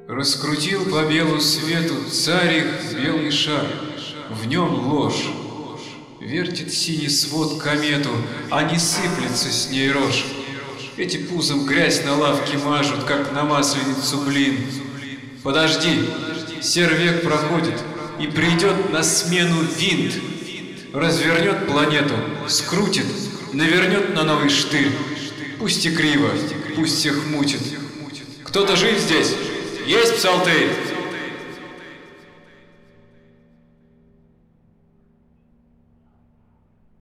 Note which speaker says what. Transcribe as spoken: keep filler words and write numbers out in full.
Speaker 1: Раскрутил по белу свету царь их белый шар, в нем ложь. Вертит синий свод комету, а не сыплется с ней рожь. Эти пузом грязь на лавке мажут, как на масленицу блин. Подожди, сервек проходит, и придет на смену винт. Развернет планету, скрутит, навернет на новый штырь. Пусть и криво, пусть всех мутит. Кто-то жив здесь? Есть, Псалтырь?